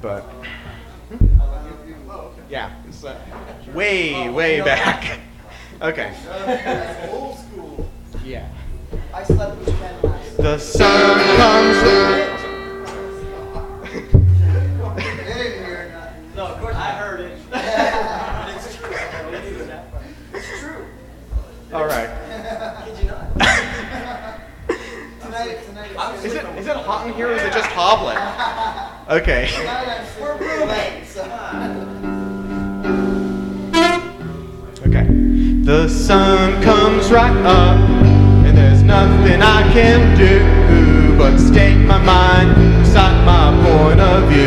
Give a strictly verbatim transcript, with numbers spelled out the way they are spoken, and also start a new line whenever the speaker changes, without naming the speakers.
but yeah, it's uh, way, way back. Okay.
Old school.
Yeah.
I slept with Ken last night.
The sun comes.
They didn't hear nothing.
No, of course I heard it.
It's true. It's true.
All right.
Kid you not.
Tonight, tonight it's
Is it is it hot in here or is it just hobbling? Okay.
Tonight I'm we're roommates.
Okay. The sun comes right up, and there's nothing I can do but state my mind, recite my point of view.